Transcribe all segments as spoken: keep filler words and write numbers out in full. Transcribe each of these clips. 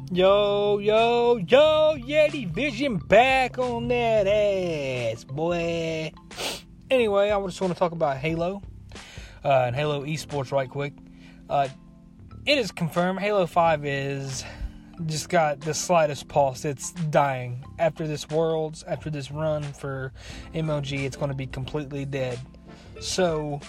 Yo, yo, yo, Yeti Vision back on that ass, boy. Anyway, I just want to talk about Halo uh, and Halo Esports right quick. Uh, it is confirmed Halo five is just got the slightest pulse. It's dying. After this Worlds, after this run for M L G, it's going to be completely dead. So,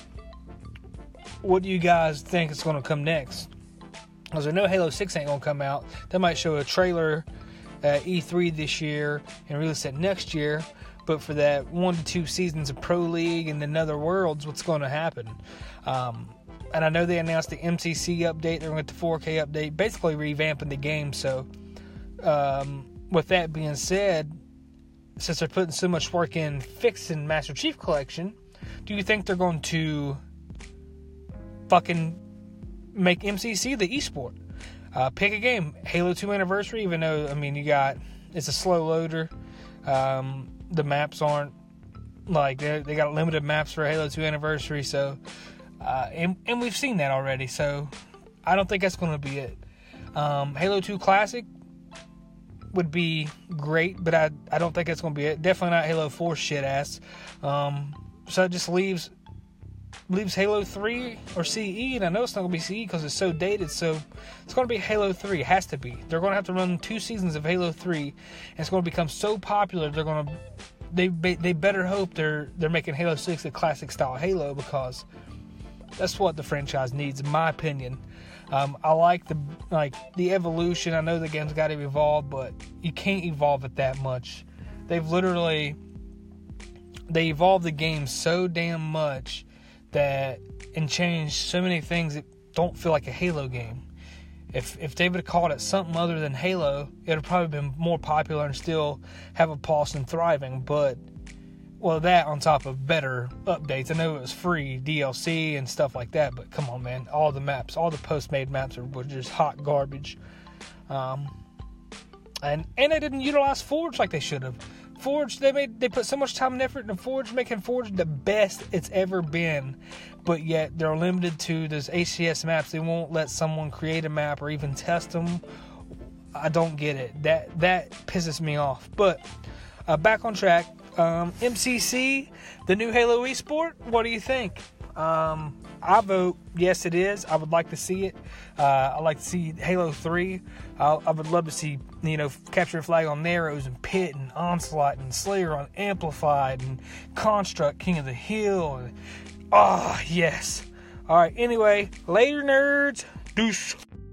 what do you guys think is going to come next? Because I know Halo six ain't going to come out. They might show a trailer at E three this year and release it next year. But for that one to two seasons of Pro League and then other Worlds, what's going to happen? Um, and I know they announced the M C C update. They're going to get the four K update, basically revamping the game. So um, with that being said, since they're putting so much work in fixing Master Chief Collection, do you think they're going to fucking make M C C the esport? Uh, pick a game. Halo two Anniversary, even though, I mean, you got, it's a slow loader. Um, the maps aren't, like, they got limited maps for Halo two Anniversary, so, uh, and, and we've seen that already, so I don't think that's going to be it. Um, Halo two Classic would be great, but I, I don't think that's going to be it. Definitely not Halo four shit ass. Um, so it just leaves leaves Halo three or C E, and I know it's not going to be C E because it's so dated, so it's going to be Halo three. It has to be. They're going to have to run two seasons of Halo three, and it's going to become so popular, they're going to, they they better hope they're they're making Halo six a classic style Halo, because that's what the franchise needs, in my opinion. Um, I like the like the evolution. I know the game's got to evolve, but you can't evolve it that much. They've literally, they evolved the game so damn much that and changed so many things that don't feel like a Halo game. If if they would have called it something other than Halo, it would have probably been more popular and still have a pulse and thriving. But, well, that on top of better updates. I know it was free D L C and stuff like that, but come on, man. All the maps, all the post-made maps are, were just hot garbage. Um, and and they didn't utilize Forge like they should have. Forge, they made they put so much time and effort into Forge, making Forge the best it's ever been, but yet they're limited to those A C S maps. They won't let someone create a map or even test them. I don't get it. That that pisses me off. But uh, back on track. Um, M C C, the new Halo Esport. What do you think? Um, I vote yes, it is. I would like to see it. Uh, I'd like to see Halo three. I, I would love to see, you know, Capture the Flag on Narrows and Pit and Onslaught and Slayer on Amplified and Construct, King of the Hill. And, oh, yes. All right, anyway, later, nerds. Deuce.